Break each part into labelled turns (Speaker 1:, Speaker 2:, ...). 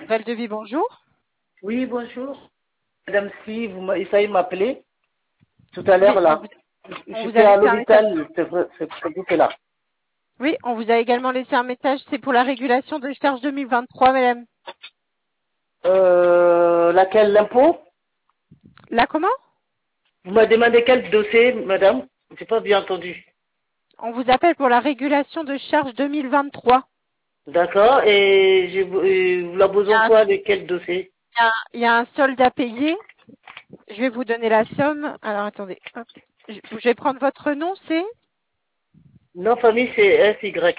Speaker 1: Valdevis, bonjour.
Speaker 2: Oui, bonjour. Madame, si vous essayez de m'appeler tout à l'heure
Speaker 1: Oui,
Speaker 2: là.
Speaker 1: on vous a
Speaker 2: J'étais à
Speaker 1: laissé un message.
Speaker 2: l'hôpital, c'est pour là.
Speaker 1: Oui, on vous a également laissé un message. C'est pour la régulation de charges 2023, madame.
Speaker 2: Laquelle, l'impôt?
Speaker 1: Là, comment?
Speaker 2: Vous m'avez demandé quel dossier, madame? J'ai pas bien entendu.
Speaker 1: On vous appelle pour la régulation de charges 2023.
Speaker 2: D'accord. Et vous avez
Speaker 1: Il y
Speaker 2: besoin
Speaker 1: a un,
Speaker 2: quoi de quel dossier?
Speaker 1: il y a un solde à payer. Je vais vous donner la somme. Alors, attendez. Hop. Je vais prendre votre nom, c'est
Speaker 2: Nom famille c'est SY.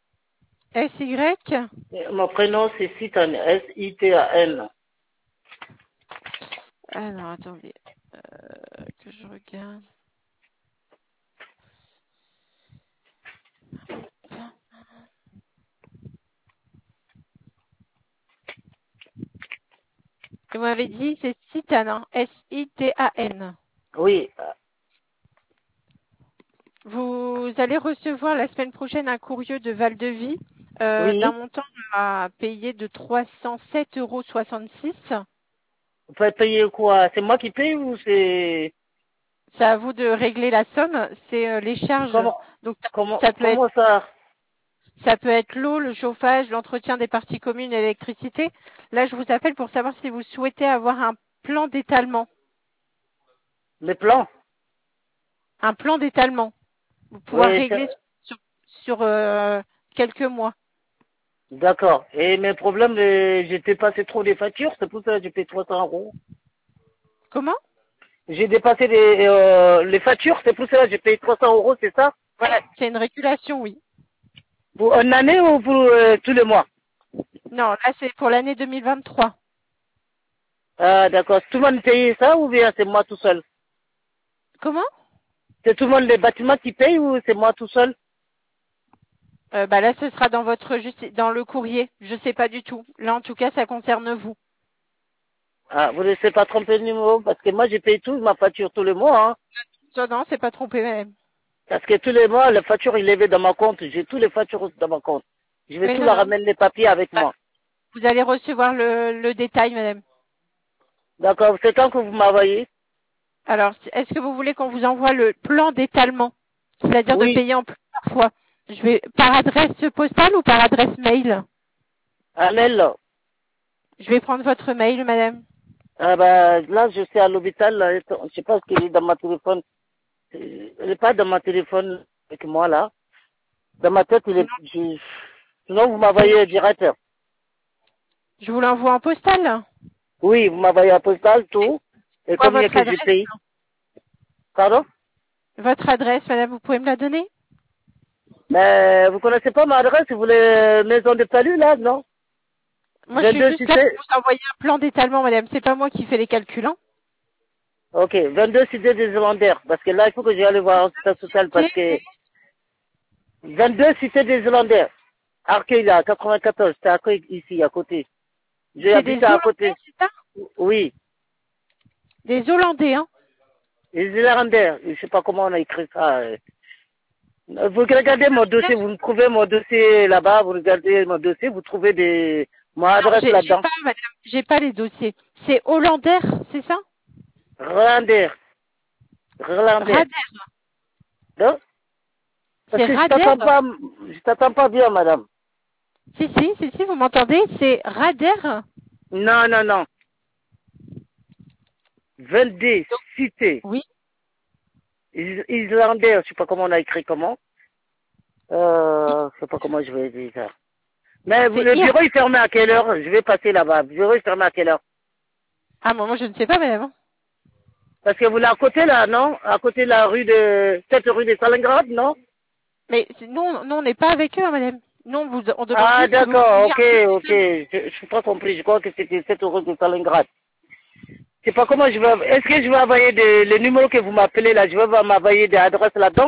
Speaker 1: SY.
Speaker 2: Mon prénom c'est Citan, SITAN.
Speaker 1: Alors, attendez. Que je regarde. Et vous m'avez dit, c'est Citan, hein, SITAN.
Speaker 2: Oui.
Speaker 1: Vous allez recevoir la semaine prochaine un courrier de Valdevis d'un
Speaker 2: Oui.
Speaker 1: montant à payer de 307,66 €.
Speaker 2: Vous pouvez payer quoi? C'est moi qui paye ou c'est...
Speaker 1: C'est à vous de régler la somme. C'est les charges.
Speaker 2: Comment,
Speaker 1: Donc
Speaker 2: comment,
Speaker 1: ça peut être
Speaker 2: comment ça?
Speaker 1: l'eau, le chauffage, l'entretien des parties communes et l'électricité. Là, je vous appelle pour savoir si vous souhaitez avoir un plan d'étalement.
Speaker 2: Les plans?
Speaker 1: Un plan d'étalement. Vous pouvoir
Speaker 2: Oui,
Speaker 1: régler sur quelques mois.
Speaker 2: d'accord. Et mes problèmes, j'ai dépassé trop des factures, c'est pour ça que j'ai payé 300 €.
Speaker 1: Comment?
Speaker 2: J'ai dépassé les factures, c'est pour ça que j'ai payé 300 €, c'est ça?
Speaker 1: Voilà, c'est une régulation, oui.
Speaker 2: Pour une année ou pour tous les mois?
Speaker 1: Non, là, c'est pour l'année 2023.
Speaker 2: Ah, d'accord. Tout le monde paye ça ou bien c'est moi tout seul?
Speaker 1: Comment?
Speaker 2: C'est tout le monde les bâtiments qui payent ou c'est moi tout seul?
Speaker 1: Bah là, ce sera dans dans le courrier. Je sais pas du tout. Là, en tout cas, ça concerne vous.
Speaker 2: Ah, vous ne laissez pas tromper le numéro parce que moi j'ai payé tout ma facture tous les mois, hein.
Speaker 1: Non, non, c'est pas trompé, madame.
Speaker 2: Parce que tous les mois, la facture il est levé dans mon compte. J'ai tous les factures dans mon compte. Je vais
Speaker 1: Mais
Speaker 2: tout
Speaker 1: non,
Speaker 2: la
Speaker 1: non.
Speaker 2: ramener les papiers avec
Speaker 1: Bah,
Speaker 2: moi.
Speaker 1: vous allez recevoir le détail, madame.
Speaker 2: D'accord. C'est quand que vous m'envoyez?
Speaker 1: Alors, est-ce que vous voulez qu'on vous envoie le plan d'étalement? C'est-à-dire de
Speaker 2: Oui.
Speaker 1: payer en plusieurs fois. Je vais par adresse postale ou par adresse mail?
Speaker 2: Un mail, là.
Speaker 1: Je vais prendre votre mail, madame.
Speaker 2: Ah bah, là, je suis à l'hôpital, là. Je sais pas ce qu'il est dans ma téléphone. Il n'est pas dans ma téléphone avec moi, là. Dans ma tête, il est...
Speaker 1: Sinon,
Speaker 2: Sinon, vous
Speaker 1: sinon,
Speaker 2: m'envoyez direct.
Speaker 1: je vous l'envoie en postale.
Speaker 2: Oui, vous m'envoyez à postal, tout. Et
Speaker 1: Quoi,
Speaker 2: combien
Speaker 1: votre
Speaker 2: que je
Speaker 1: adresse?
Speaker 2: paye? Pardon?
Speaker 1: Votre adresse, madame, vous pouvez me la donner?
Speaker 2: Mais vous connaissez pas ma adresse, vous voulez maison de salut, là, non?
Speaker 1: Moi, je suis
Speaker 2: 22
Speaker 1: juste là
Speaker 2: cité...
Speaker 1: pour vous envoyer un plan d'étalement, madame. C'est pas moi qui fais les calculs, hein.
Speaker 2: Ok, 22 cité des Irlandais. Parce que là, il faut que j'aille voir un hôpital social parce que... 22 cité des Irlandais. Arcueil, là, 94. C'est Arcueil, ici, à côté.
Speaker 1: C'est des
Speaker 2: J'habite à
Speaker 1: Hollandais,
Speaker 2: côté.
Speaker 1: c'est ça?
Speaker 2: Oui.
Speaker 1: Des Hollandais, hein.
Speaker 2: Les Irlandais. Je sais pas comment on a écrit ça. Vous regardez mon dossier, vous trouvez mon dossier là-bas, vous regardez mon dossier, vous trouvez mon
Speaker 1: Non,
Speaker 2: adresse
Speaker 1: j'ai
Speaker 2: là-dedans.
Speaker 1: pas, madame, j'ai pas les dossiers. C'est Hollandais, c'est ça?
Speaker 2: Irlandais. Irlandais.
Speaker 1: Rader.
Speaker 2: Non? Parce
Speaker 1: C'est
Speaker 2: que
Speaker 1: Rader?
Speaker 2: je t'attends pas bien, madame.
Speaker 1: Si, vous m'entendez? C'est Rader.
Speaker 2: Non, non, non. 22
Speaker 1: Donc,
Speaker 2: cités.
Speaker 1: oui.
Speaker 2: Islandais, je sais pas comment on a écrit comment. Je sais pas comment je vais dire ça. Mais
Speaker 1: C'est
Speaker 2: le bureau est fermé à quelle heure? Je vais passer là-bas. Le bureau est fermé à quelle heure?
Speaker 1: Ah, moi, je ne sais pas, madame.
Speaker 2: Parce que vous l'êtes à côté là, non? À côté de la rue cette rue de Stalingrad, non?
Speaker 1: Mais nous, on n'est pas avec eux, hein, madame. Nous, on demande
Speaker 2: Ah,
Speaker 1: juste si vous
Speaker 2: d'accord,
Speaker 1: voulez
Speaker 2: ok,
Speaker 1: un plan
Speaker 2: ok.
Speaker 1: d'étalement.
Speaker 2: Je suis pas compris. Je crois que c'était cette rue de Stalingrad. Je sais pas comment je vais... Est-ce que je vais envoyer les numéros que vous m'appelez là? Je vais m'envoyer des adresses là-dedans?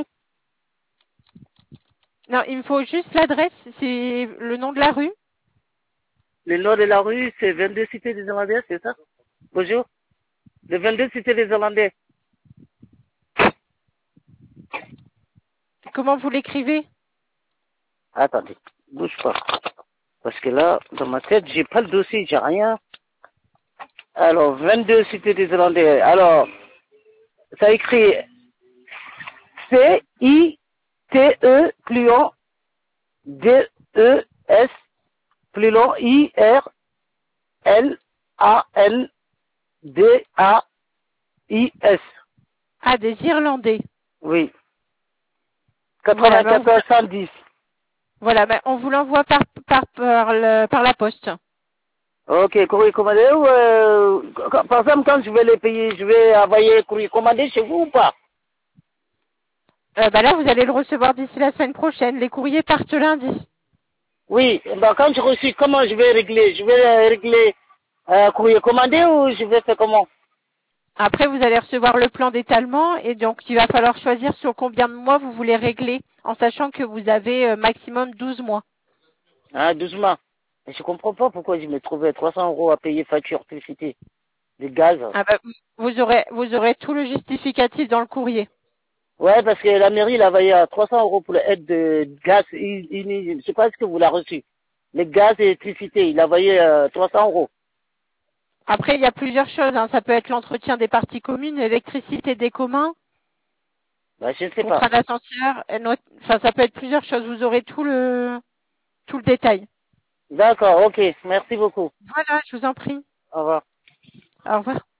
Speaker 1: Non, il me faut juste l'adresse. C'est le nom de la rue.
Speaker 2: Le nom de la rue, c'est 22 Cité des Hollandais, c'est ça? Bonjour. Le 22 Cité des Hollandais.
Speaker 1: Comment vous l'écrivez?
Speaker 2: Attendez, bouge pas. Parce que là, dans ma tête, j'ai pas le dossier, j'ai rien. Alors, 22 Cité des Hollandais. Alors, ça écrit C-I-T-E plus long D-E-S plus long I-R-L-A-N-D-A-I-S.
Speaker 1: Ah, des Irlandais.
Speaker 2: Oui.
Speaker 1: Voilà,
Speaker 2: 94 110.
Speaker 1: voilà, on vous l'envoie par la poste.
Speaker 2: Ok, courrier commandé ou par exemple quand je vais les payer, je vais envoyer courrier commandé chez vous ou pas?
Speaker 1: Là, vous allez le recevoir d'ici la semaine prochaine. Les courriers partent lundi.
Speaker 2: Oui, ben quand je reçois, comment je vais régler? Je vais régler courrier commandé ou je vais faire comment?
Speaker 1: Après, vous allez recevoir le plan d'étalement et donc il va falloir choisir sur combien de mois vous voulez régler, en sachant que vous avez maximum 12 mois.
Speaker 2: Ah, doucement. Mais je comprends pas pourquoi je me trouvais 300 € à payer facture électricité, de gaz.
Speaker 1: Ah bah, vous aurez tout le justificatif dans le courrier.
Speaker 2: Ouais, parce que la mairie l'a envoyé à 300 € pour l'aide de gaz. Je sais pas ce que vous l'avez reçu. Le gaz et l'électricité, il a envoyé 300 €.
Speaker 1: Après, il y a plusieurs choses. Hein. Ça peut être l'entretien des parties communes, l'électricité des communs,
Speaker 2: Ben, je sais pas.
Speaker 1: contrat d'ascenseur. Enfin, ça peut être plusieurs choses. Vous aurez tout le détail.
Speaker 2: D'accord, ok. Merci beaucoup.
Speaker 1: Voilà, je vous en prie.
Speaker 2: Au revoir.
Speaker 1: Au revoir.